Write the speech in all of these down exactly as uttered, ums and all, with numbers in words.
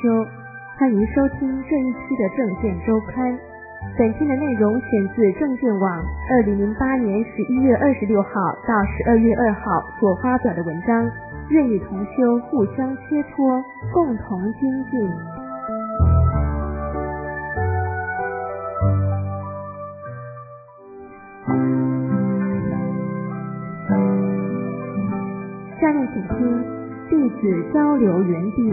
修，欢迎收听这一期的证件周刊。本期的内容选自证件网二零零八年十一月二十六号到十二月二号所发表的文章，愿与同修互相切磋，共同精进。下面请听弟子交流园地。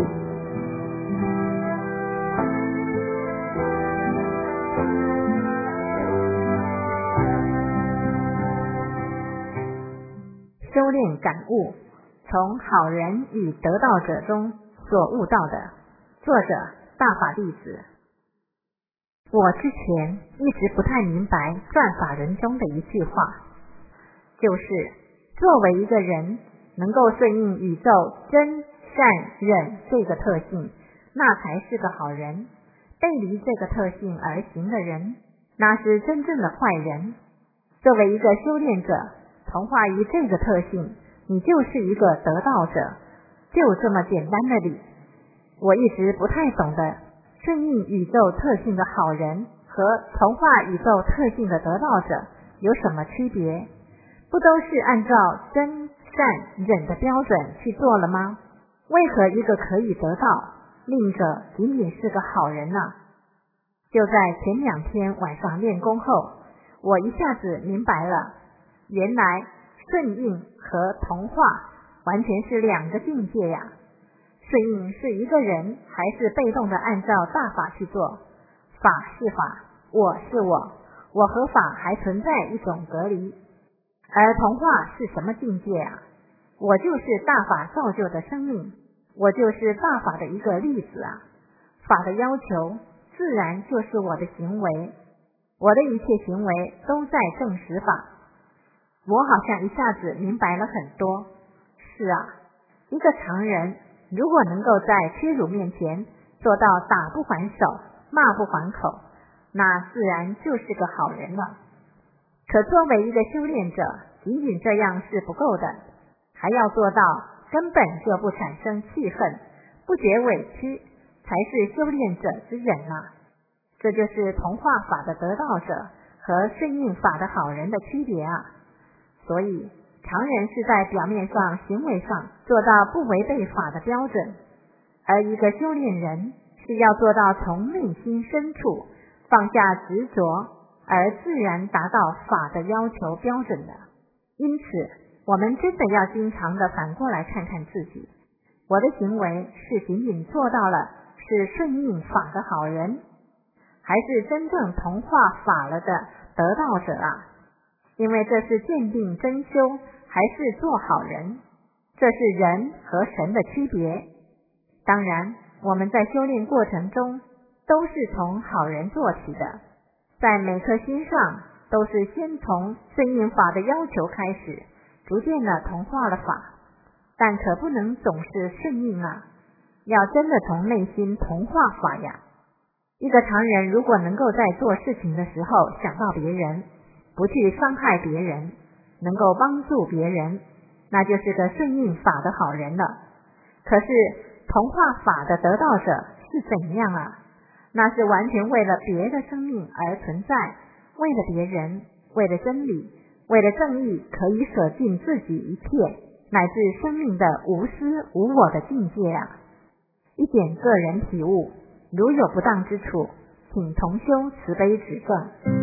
修炼感悟，从好人与得道者中所悟到的。作者大法弟子。我之前一直不太明白转法轮中的一句话，就是作为一个人能够顺应宇宙真善忍这个特性，那才是个好人。背离这个特性而行的人，那是真正的坏人。作为一个修炼者，同化于这个特性，你就是一个得道者，就这么简单的理。我一直不太懂得顺应宇宙特性的好人和同化宇宙特性的得道者有什么区别？不都是按照真善忍的标准去做了吗？为何一个可以得到，另一个仅仅是个好人呢？就在前两天晚上练功后，我一下子明白了，原来顺应和同化完全是两个境界呀。顺应是一个人还是被动的按照大法去做，法是法，我是我，我和法还存在一种隔离。而同化是什么境界啊？我就是大法造就的生命，我就是大法的一个例子啊。法的要求自然就是我的行为，我的一切行为都在证实法。我好像一下子明白了很多。是啊，一个常人如果能够在屈辱面前做到打不还手，骂不还口，那自然就是个好人了。可作为一个修炼者，仅仅这样是不够的，还要做到根本就不产生气愤，不觉委屈，才是修炼者之人啊。这就是同化法的得道者和顺应法的好人的区别啊。所以常人是在表面上行为上做到不违背法的标准，而一个修炼人是要做到从内心深处放下执着，而自然达到法的要求标准的。因此我们真的要经常的反过来看看自己，我的行为是仅仅做到了是顺应法的好人，还是真正同化法了的得道者啊？因为这是鉴定真修还是做好人，这是人和神的区别。当然我们在修炼过程中都是从好人做起的，在每颗心上都是先从顺应法的要求开始，逐渐的同化了法，但可不能总是顺应啊，要真的从内心同化法呀。一个常人如果能够在做事情的时候想到别人，不去伤害别人，能够帮助别人，那就是个顺应法的好人了。可是同化法的得道者是怎样啊？那是完全为了别的生命而存在，为了别人，为了真理，为了正义，可以舍尽自己一切，乃至生命的无私无我的境界啊。一点个人体悟，如有不当之处，请同修慈悲指正。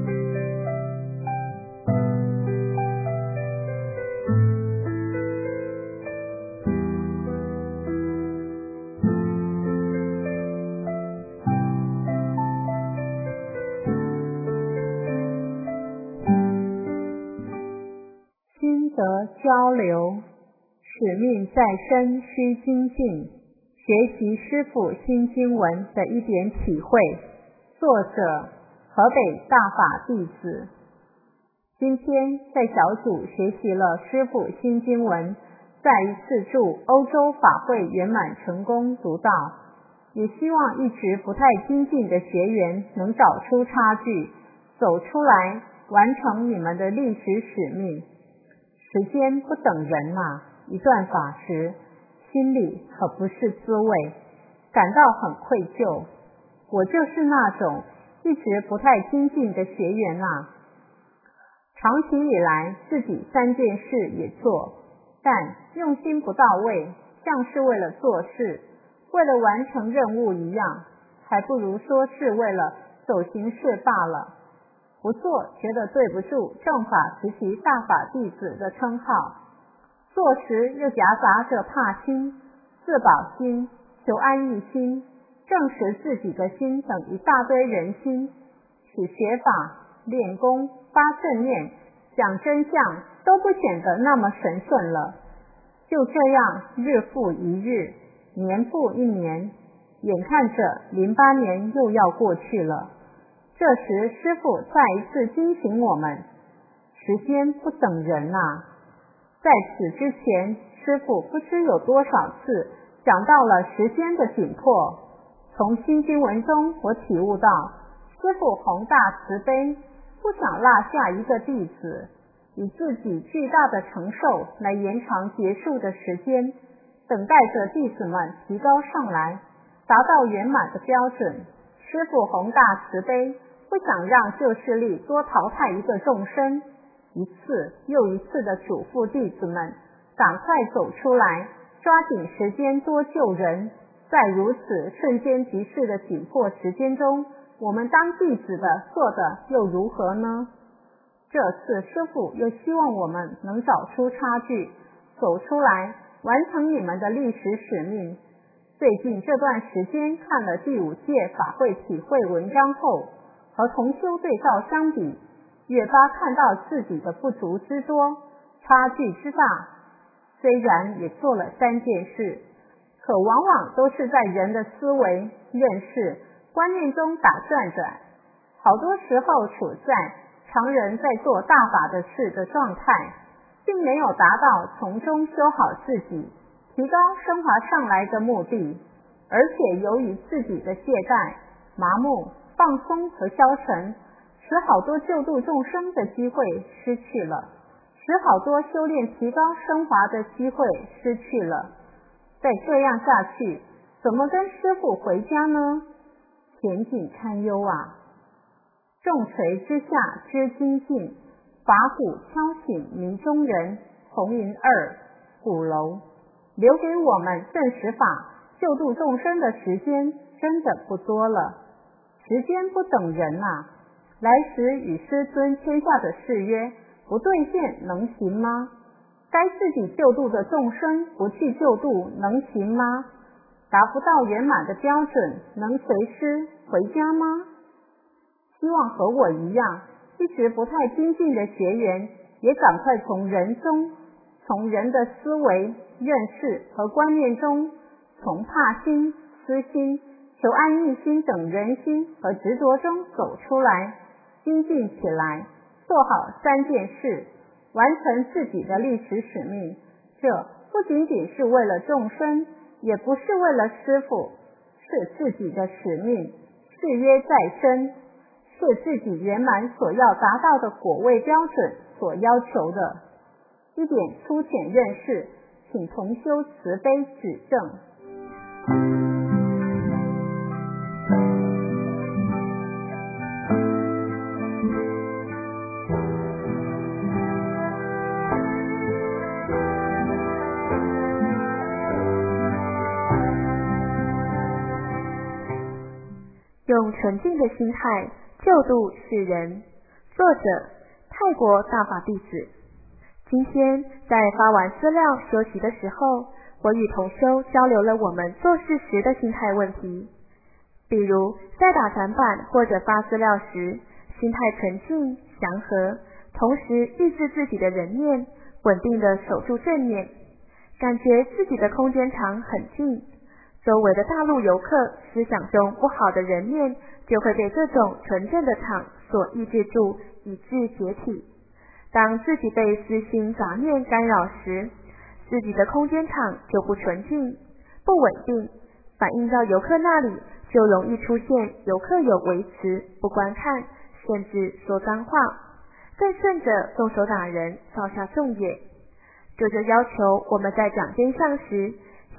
心得交流，使命在身需精进，学习师父新经文的一点体会。作者河北大法弟子。今天在小组学习了师父新经文，再一次祝欧洲法会圆满成功读到，也希望一直不太精进的学员能找出差距，走出来完成你们的历史使命。时间不等人啊，一段法时，心里可不是滋味。 感到很愧疚。我就是那种一直不太精进的学员啊。长期以来自己三件事也做，但用心不到位，像是为了做事，为了完成任务一样，还不如说是为了走形式罢了。不做觉得对不住正法时期大法弟子的称号，做时又夹杂着怕心、自保心、求安逸心、证实自己的心等一大堆人心，使学法、练功、发正念、讲真相都不显得那么神顺了。就这样日复一日，年复一年，眼看着零八年又要过去了。这时师父再一次惊醒我们，时间不等人啊。在此之前，师父不知有多少次讲到了时间的紧迫。从新经文中我体悟到，师父宏大慈悲，不想落下一个弟子，以自己巨大的承受来延长结束的时间，等待着弟子们提高上来，达到圆满的标准。师父宏大慈悲，不想让旧势力多淘汰一个众生，一次又一次的嘱咐弟子们赶快走出来，抓紧时间多救人。在如此瞬间即逝的紧迫时间中，我们当弟子的做的又如何呢？这次师父又希望我们能找出差距，走出来，完成你们的历史使命。最近这段时间看了第五届法会体会文章后，和同修对照相比，越发看到自己的不足之多，差距之大。虽然也做了三件事，可往往都是在人的思维、认识、观念中打转转，好多时候处在常人在做大法的事的状态，并没有达到从中修好自己、提高升华上来的目的，而且由于自己的懈怠、麻木、放松和消沉，使好多救度众生的机会失去了，使好多修炼提高升华的机会失去了。再这样下去，怎么跟师父回家呢？前景堪忧啊！重锤之下知精进，法鼓敲醒迷中人。红云二鼓楼，留给我们证实法、救度众生的时间真的不多了。时间不等人啊！来时与师尊签下的誓约不兑现能行吗？该自己救度的众生不去救度能行吗？达不到圆满的标准能随师回家吗？希望和我一样一直不太精进的学员也赶快从人中，从人的思维、认识和观念中，从怕心、私心、求安逸心等人心和执着中走出来，精进起来，做好三件事，完成自己的历史使命。这不仅仅是为了众生，也不是为了师父，是自己的使命，誓约在身，是自己圆满所要达到的果位标准所要求的。一点粗浅认识，请同修慈悲指正。 用纯净的心态救度世人。作者：泰国大法弟子。今天在发完资料休息的时候，我与同修交流了我们做事时的心态问题。比如在打传板或者发资料时，心态纯净祥和，同时抑制自己的人念，稳定地守住正念，感觉自己的空间场很近，周围的大陆游客思想中不好的人念就会被这种纯正的场所抑制住，以致解体。当自己被私心杂念干扰时，自己的空间场就不纯净、不稳定，反映到游客那里就容易出现游客有维持、不观看，甚至说脏话，更甚者动手打人，造下重业。这就要求我们在讲真相时，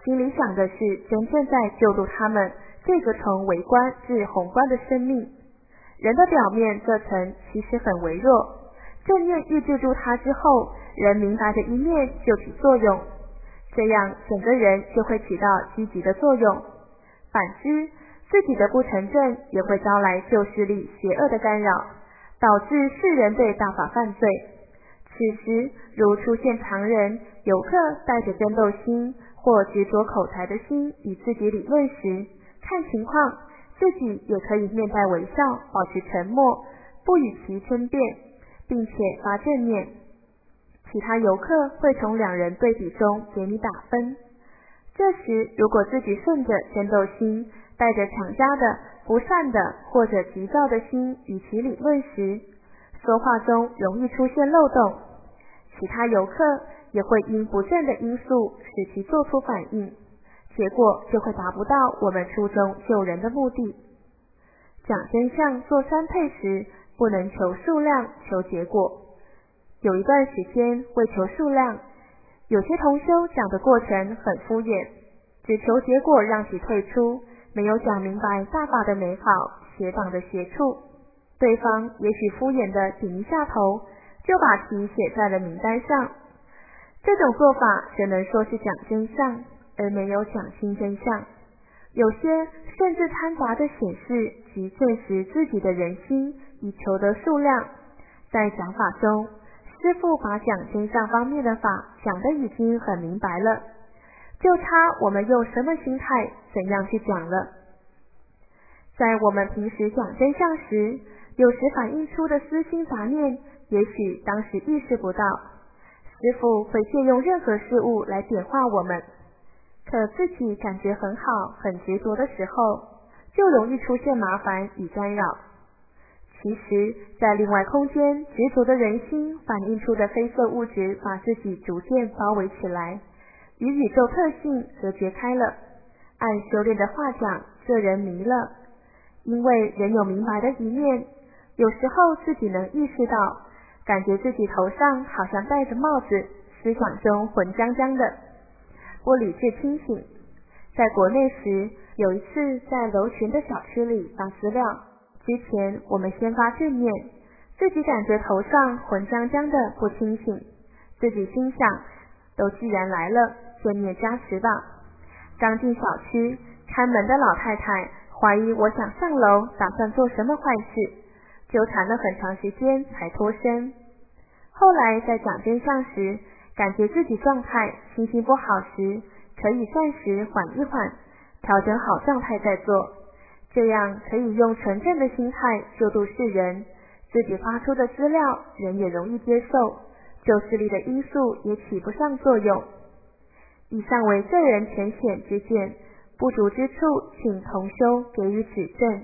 心里想的是真正在救度他们这个从微观至宏观的生命。人的表面这层其实很微弱，正念抑制住它之后，人明白的一面就起作用，这样整个人就会起到积极的作用。反之，自己的不成正也会招来旧势力邪恶的干扰，导致世人对大法犯罪。此时如出现常人、游客带着争斗心或执着口才的心与自己理论时，看情况自己也可以面带微笑，保持沉默，不与其争辩，并且发正念。其他游客会从两人对比中给你打分。这时如果自己顺着争斗心，带着强加的、不善的或者急躁的心与其理论时，说话中容易出现漏洞，其他游客也会因不正的因素使其做出反应，结果就会达不到我们初衷救人的目的。讲真相做三配时，不能求数量，求结果。有一段时间为求数量，有些同修讲的过程很敷衍，只求结果让其退出，没有讲明白大法的美好，邪党的邪处。对方也许敷衍的点一下头，就把其写在了名单上。这种做法只能说是讲真相，而没有讲清真相。有些甚至掺杂着显示及证实自己的人心，以求得数量。在讲法中，师父把讲真相方面的法讲得已经很明白了，就差我们用什么心态怎样去讲了。在我们平时讲真相时，有时反映出的私心杂念，也许当时意识不到，师父会借用任何事物来点化我们，可自己感觉很好很执着的时候，就容易出现麻烦与干扰。其实在另外空间，执着的人心反映出的黑色物质把自己逐渐包围起来，与宇宙特性隔绝开了。按修炼的话讲，这人迷了。因为人有明白的一面，有时候自己能意识到，感觉自己头上好像戴着帽子，思想中混浆浆的，不理智清醒。在国内时，有一次在楼群的小区里发资料，之前我们先发正念，自己感觉头上混浆浆的不清醒，自己心想，都既然来了，正念加持吧。刚进小区，看门的老太太怀疑我想上楼，打算做什么坏事，纠缠了很长时间才脱身。后来在讲真相时，感觉自己状态心情不好时，可以暂时缓一缓，调整好状态再做，这样可以用纯正的心态救度世人，自己发出的资料人也容易接受，旧势力的因素也起不上作用。以上为个人浅显之见，不足之处请同修给予指正。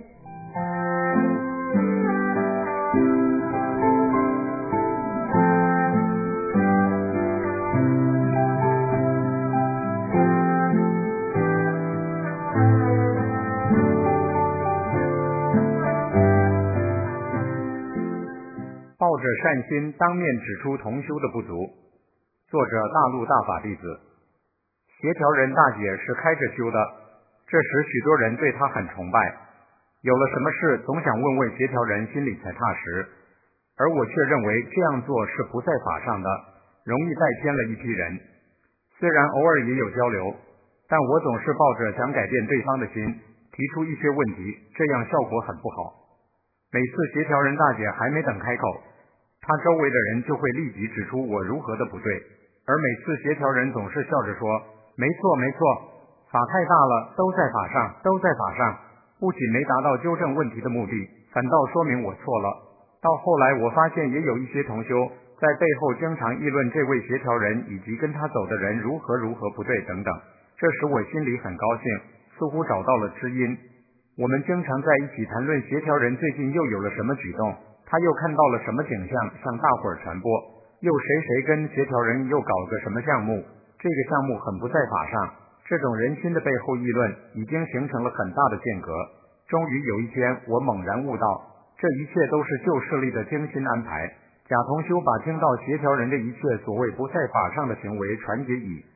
抱着善心当面指出同修的不足。作者大陆大法弟子。协调人大姐是开着修的，这时许多人对她很崇拜，有了什么事总想问问协调人，心里才踏实。而我却认为这样做是不在法上的，容易带偏了一批人。虽然偶尔也有交流，但我总是抱着想改变对方的心，提出一些问题，这样效果很不好。每次协调人大姐还没等开口，她周围的人就会立即指出我如何的不对，而每次协调人总是笑着说，没错没错，法太大了，都在法上，都在法上，不仅没达到纠正问题的目的，反倒说明我错了。到后来我发现也有一些同修在背后经常议论这位协调人以及跟他走的人如何如何不对等等，这时我心里很高兴，似乎找到了知音。我们经常在一起谈论协调人最近又有了什么举动，他又看到了什么景象向大伙儿传播，又谁谁跟协调人又搞个什么项目，这个项目很不在法上。这种人心的背后议论已经形成了很大的间隔。终于有一天我猛然悟到，这一切都是旧势力的精心安排。假同修把听到协调人的一切所谓不在法上的行为传给乙，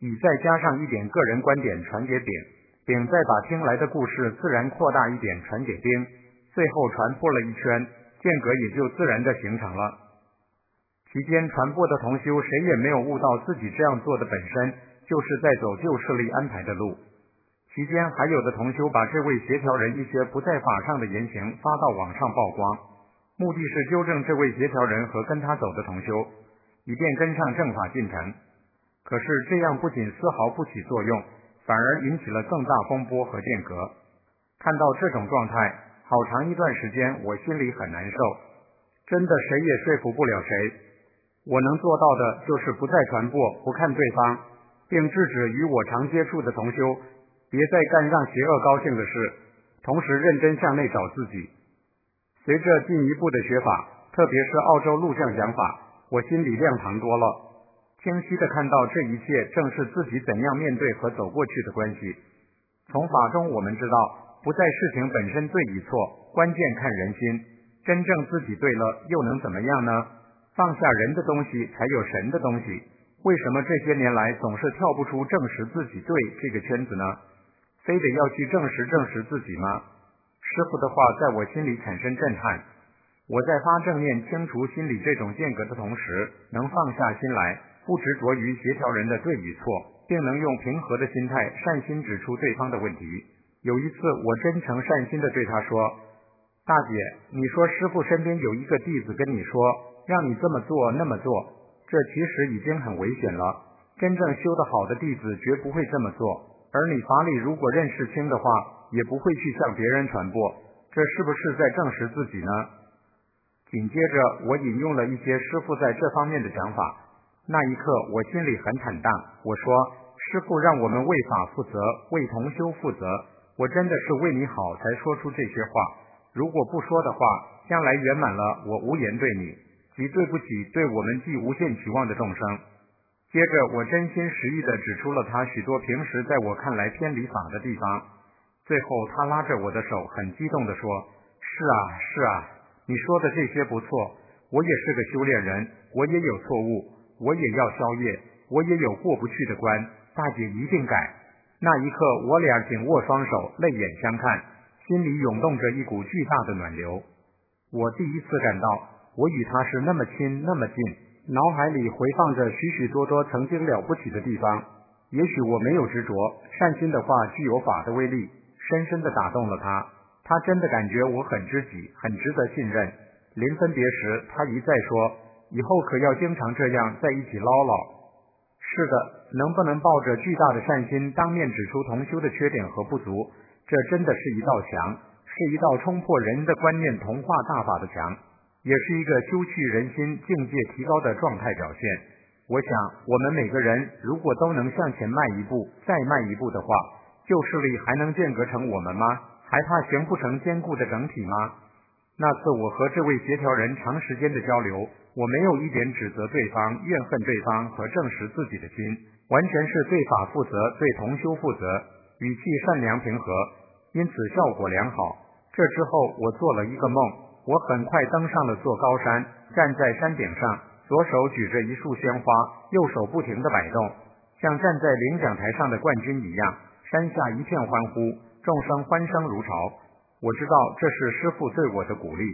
乙再加上一点个人观点传给丙，丙再把听来的故事自然扩大一点传给丁，最后传播了一圈，间隔也就自然的形成了。期间传播的同修谁也没有悟到自己这样做的本身就是在走旧势力安排的路。期间还有的同修把这位协调人一些不在法上的言行发到网上曝光，目的是纠正这位协调人和跟他走的同修，以便跟上正法进程。可是这样不仅丝毫不起作用，反而引起了更大风波和间隔。看到这种状态，好长一段时间我心里很难受，真的谁也说服不了谁。我能做到的就是不再传播，不看对方，并制止与我常接触的同修别再干让邪恶高兴的事，同时认真向内找自己。随着进一步的学法，特别是澳洲录像讲法，我心里亮堂多了，清晰地看到这一切正是自己怎样面对和走过去的关系。从法中我们知道，不在事情本身对与错，关键看人心，真正自己对了又能怎么样呢？放下人的东西才有神的东西，为什么这些年来总是跳不出证实自己对这个圈子呢？非得要去证实证实自己吗？师父的话在我心里产生震撼，我在发正念清除心里这种间隔的同时，能放下心来，不执着于协调人的对与错，并能用平和的心态善心指出对方的问题。有一次我真诚善心地对他说，大姐，你说师父身边有一个弟子跟你说让你这么做那么做，这其实已经很危险了，真正修得好的弟子绝不会这么做，而你法理如果认识清的话，也不会去向别人传播，这是不是在证实自己呢？紧接着我引用了一些师父在这方面的讲法，那一刻我心里很坦荡，我说，师父让我们为法负责，为同修负责，我真的是为你好才说出这些话，如果不说的话，将来圆满了我无言对你，即对不起对我们既无限期望的众生。接着我真心实意地指出了他许多平时在我看来偏离法的地方，最后他拉着我的手很激动地说，是啊是啊，你说的这些不错，我也是个修炼人，我也有错误，我也要消业，我也有过不去的关，大姐一定改。那一刻我俩紧握双手，泪眼相看，心里涌动着一股巨大的暖流。我第一次感到我与他是那么亲那么近，脑海里回放着许许多多曾经了不起的地方。也许我没有执着，善心的话具有法的威力，深深地打动了他，他真的感觉我很知己，很值得信任。临分别时他一再说，以后可要经常这样在一起唠唠。是的，能不能抱着巨大的善心当面指出同修的缺点和不足，这真的是一道墙，是一道冲破人的观念同化大法的墙，也是一个修去人心境界提高的状态表现。我想我们每个人如果都能向前迈一步再迈一步的话，旧势力还能间隔成我们吗？还怕形不成坚固的整体吗？那次我和这位协调人长时间的交流，我没有一点指责对方、怨恨对方和证实自己的心，完全是对法负责，对同修负责，语气善良平和，因此效果良好。这之后我做了一个梦，我很快登上了座高山，站在山顶上，左手举着一束鲜花，右手不停地摆动，像站在领奖台上的冠军一样。山下一片欢呼，众生欢声如潮。我知道这是师父对我的鼓励。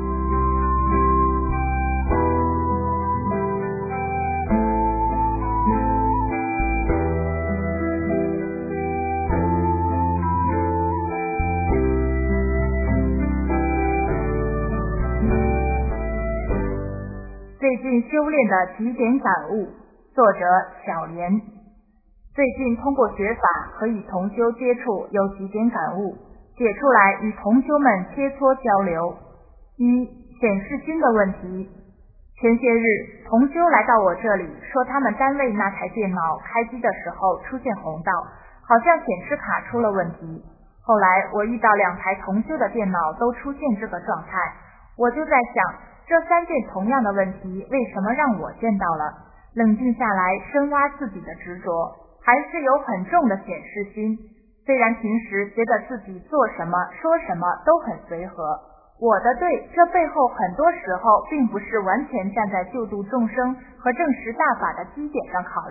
最近修炼的几点感悟，作者小莲。最近通过学法和与同修接触有几点感悟，写出来与同修们切磋交流。一、显示心的问题。前些日同修来到我这里，说他们单位那台电脑开机的时候出现红道，好像显示卡出了问题。后来我遇到两台同修的电脑都出现这个状态，我就在想，这三件同样的问题为什么让我见到了？冷静下来深挖自己的执着，还是有很重的显示心。虽然平时觉得自己做什么说什么都很随和，我的对这背后很多时候并不是完全站在救度众生和证实大法的基点上考虑，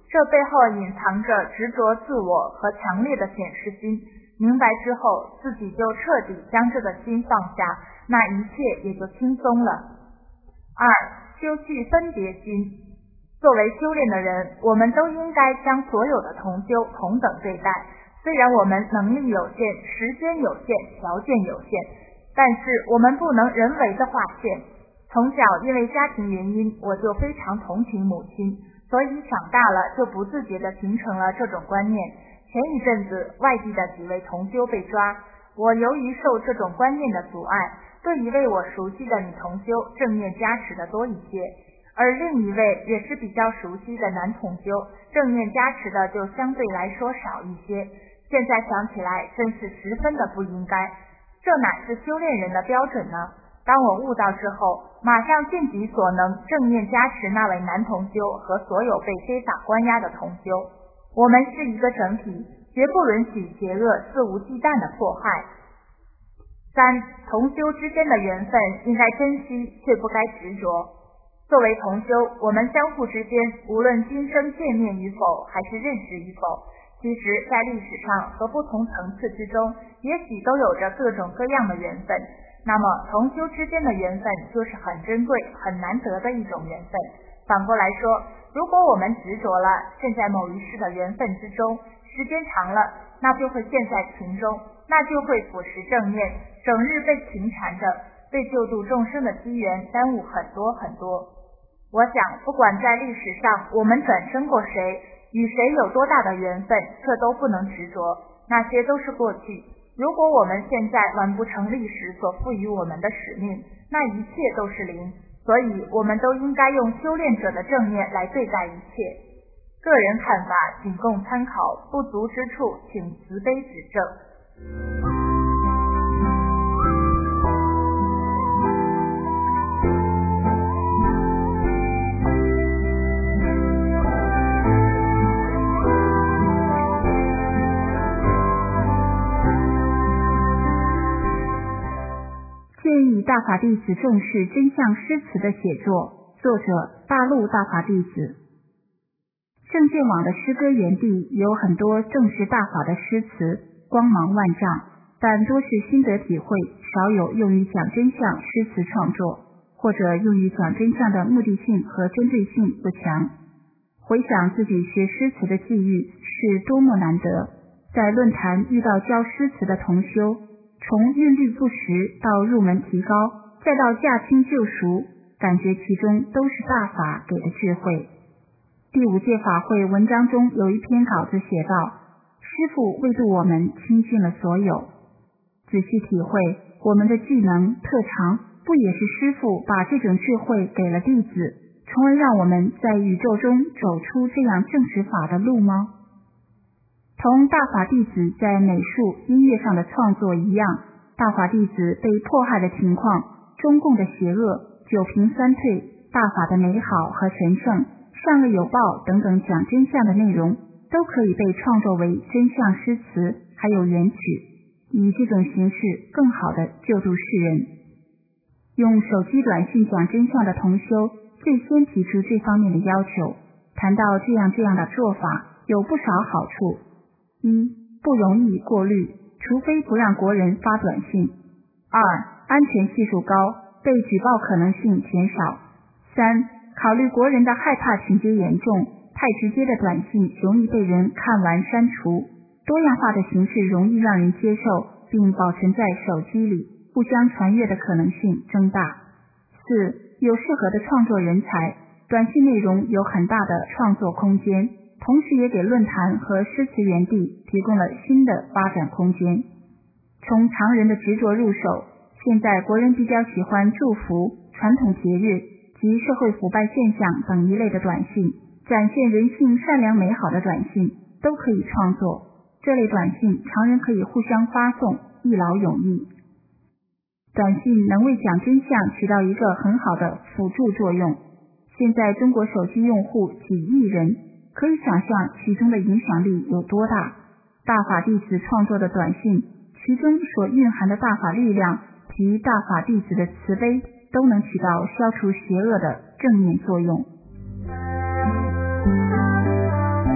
这背后隐藏着执着自我和强烈的显示心。明白之后，自己就彻底将这个心放下，那一切也就轻松了。二、修去分别心。作为修炼的人，我们都应该将所有的同修同等对待。虽然我们能力有限，时间有限，条件有限，但是我们不能人为的划线。从小因为家庭原因，我就非常同情母亲，所以长大了就不自觉地形成了这种观念。前一阵子外地的几位同修被抓，我由于受这种观念的阻碍，对一位我熟悉的女同修正面加持的多一些，而另一位也是比较熟悉的男同修正面加持的就相对来说少一些。现在想起来真是十分的不应该，这哪是修炼人的标准呢？当我悟到之后，马上尽己所能正面加持那位男同修和所有被非法关押的同修。我们是一个整体，绝不允许邪恶肆无忌惮的迫害。三、同修之间的缘分应该珍惜，却不该执着。作为同修，我们相互之间无论今生见面与否，还是认识与否，其实在历史上和不同层次之中，也许都有着各种各样的缘分。那么同修之间的缘分就是很珍贵很难得的一种缘分。反过来说，如果我们执着了陷在某一世的缘分之中，时间长了，那就会陷在情中，那就会腐蚀正念，整日被情缠着，被救度众生的机缘耽误很多很多。我想不管在历史上我们转生过谁，与谁有多大的缘分，这都不能执着，那些都是过去。如果我们现在完不成历史所赋予我们的使命，那一切都是零。所以我们都应该用修炼者的正念来对待一切。个人看法仅供参考，不足之处请慈悲指正。 建议大法弟子重视真相诗词的写作。作者：大陆大法弟子。正见网的诗歌园地有很多正是大法的诗词，光芒万丈，但多是心得体会，少有用于讲真相诗词创作，或者用于讲真相的目的性和针对性不强。回想自己学诗词的际遇是多么难得，在论坛遇到教诗词的同修，从韵律不实到入门提高，再到驾轻就熟，感觉其中都是大法给的智慧。第五届法会文章中有一篇稿子写道，师父为度我们倾尽了所有。仔细体会，我们的技能特长，不也是师父把这种智慧给了弟子，从而让我们在宇宙中走出这样正实法的路吗？同大法弟子在美术、音乐上的创作一样，大法弟子被迫害的情况、中共的邪恶、九平三退、大法的美好和神圣、善恶有报等等讲真相的内容，都可以被创作为真相诗词，还有原曲，以这种形式更好地救度世人。用手机短信讲真相的同修最先提出这方面的要求，谈到这样这样的做法有不少好处。一、不容易过滤，除非不让国人发短信。二、安全系数高，被举报可能性减少。三、考虑国人的害怕情节严重，太直接的短信容易被人看完删除，多样化的形式容易让人接受并保存在手机里，互相传阅的可能性增大。四、有适合的创作人才，短信内容有很大的创作空间，同时也给论坛和诗词园地提供了新的发展空间。从常人的执着入手，现在国人比较喜欢祝福、传统节日及社会腐败现象等一类的短信，展现人性善良美好的短信都可以创作。这类短信常人可以互相发送，一劳永逸。短信能为讲真相起到一个很好的辅助作用。现在中国手机用户几亿人，可以想象其中的影响力有多大。大法弟子创作的短信，其中所蕴含的大法力量及大法弟子的慈悲，都能起到消除邪恶的正面作用。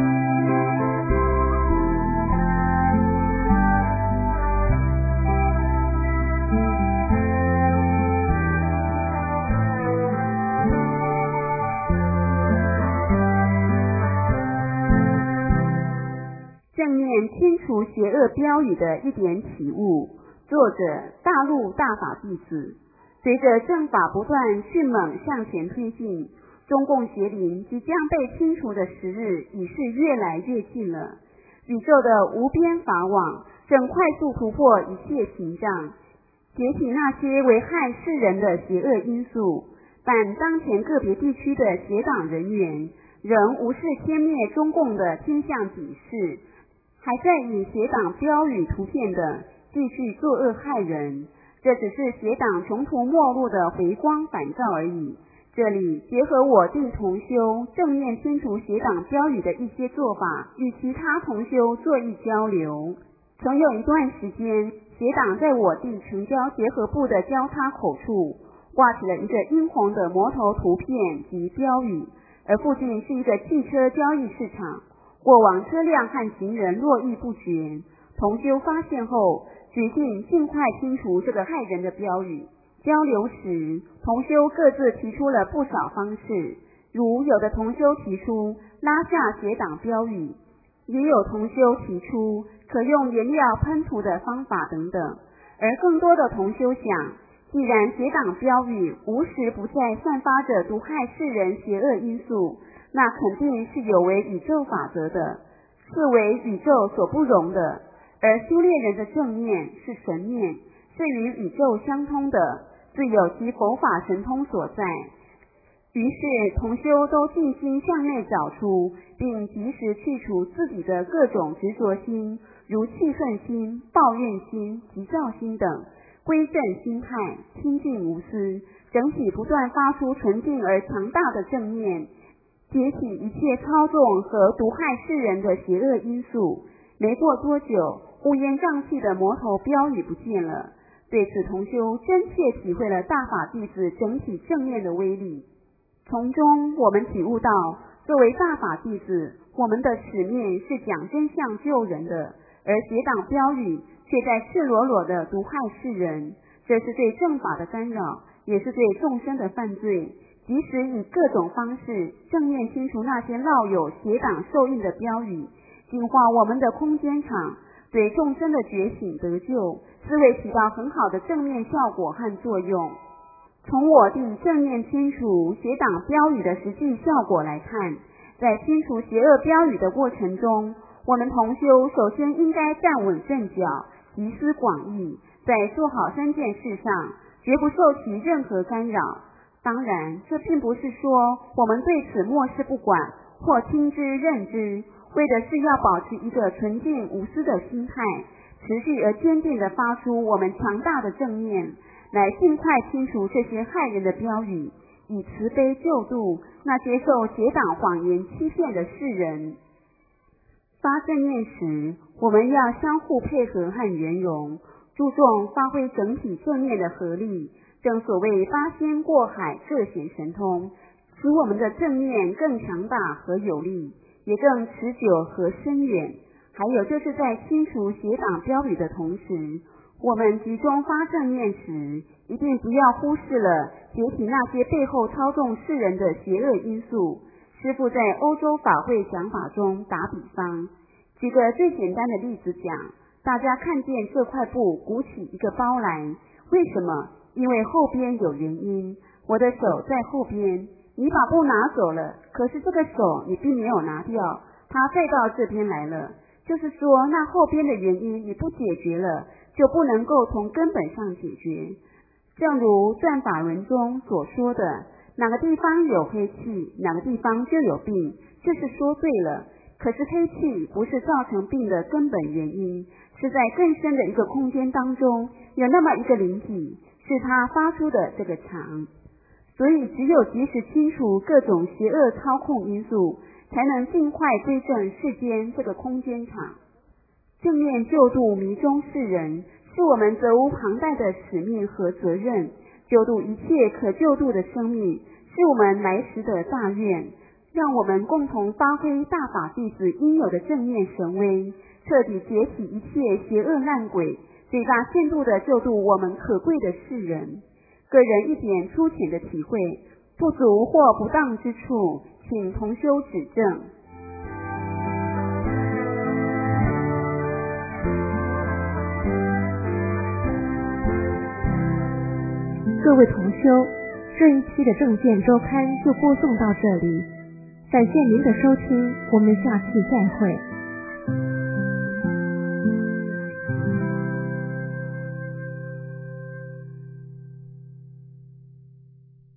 清除邪恶标语的一点体悟。作者大陆大法弟子。随着正法不断迅猛向前推进，中共邪灵即将被清除的时日已是越来越近了。宇宙的无边法网正快速突破一切屏障，解体那些危害世人的邪恶因素。但当前个别地区的邪党人员仍无视天灭中共的天象警示，还在以邪党标语图片的继续作恶害人，这只是邪党穷途末路的回光返照而已。这里结合我弟同修正面清除邪党标语的一些做法，与其他同修做一交流。曾有一段时间，邪党在我弟成交结合部的交叉口处挂起了一个殷红的魔头图片及标语，而附近是一个汽车交易市场，过往车辆和行人络绎不绝。同修发现后，决定尽快清除这个害人的标语。交流时，同修各自提出了不少方式，如有的同修提出拉下邪党标语，也有同修提出可用颜料喷涂的方法等等。而更多的同修想，既然邪党标语无时不在散发着毒害世人邪恶因素，那肯定是有违宇宙法则的，是为宇宙所不容的。而修炼人的正面是神面，是与宇宙相通的，自有其佛法神通所在。于是同修都尽心向内找出，并及时去除自己的各种执着心，如气愤心、抱怨心、急躁心等，归正心态，清净无私，整体不断发出纯净而强大的正面，解体一切操纵和毒害世人的邪恶因素。没过多久，乌烟瘴气的魔头标语不见了。对此，同修真切体会了大法弟子整体正面的威力。从中我们体悟到，作为大法弟子，我们的使命是讲真相救人的，而邪党标语却在赤裸裸的毒害世人，这是对正法的干扰，也是对众生的犯罪。即使以各种方式正面清除那些烙有邪党受印的标语，净化我们的空间场，对众生的觉醒得救，思维起到很好的正面效果和作用。从我弟正面清除邪党标语的实际效果来看，在清除邪恶标语的过程中，我们同修首先应该站稳阵脚，集思广益，在做好三件事上绝不受其任何干扰。当然，这并不是说我们对此漠视不管或轻之任之，为的是要保持一个纯净无私的心态，持续而坚定地发出我们强大的正念，来尽快清除这些害人的标语，以慈悲救度那些受邪党谎言欺骗的世人。发正念时，我们要相互配合和圆融，注重发挥整体正念的合力。正所谓八仙过海，各显神通，使我们的正念更强大和有力，也更持久和深远。还有就是在清除邪党标语的同时，我们集中发正念时，一定不要忽视了解体那些背后操纵世人的邪恶因素。师父在欧洲法会讲法中打比方，举个最简单的例子讲，大家看见这块布鼓起一个包来，为什么？因为后边有原因，我的手在后边，你把布拿走了，可是这个手你并没有拿掉，它再到这边来了，就是说那后边的原因你不解决了，就不能够从根本上解决。正如转法轮中所说的，哪个地方有黑气，哪个地方就有病，这是说对了。可是黑气不是造成病的根本原因，是在更深的一个空间当中有那么一个灵体，是它发出的这个场。所以只有及时清除各种邪恶操控因素，才能尽快归正世间这个空间场。正面救度迷中世人，是我们责无旁贷的使命和责任。救度一切可救度的生命，是我们来时的大愿。让我们共同发挥大法弟子应有的正面神威，彻底解体一切邪恶烂鬼，最大限度地救度我们可贵的世人。个人一点粗浅的体会，不足或不当之处，请同修指正。 各位同修，这一期的正见周刊就播送到这里，感谢您的收听，我们下次再会。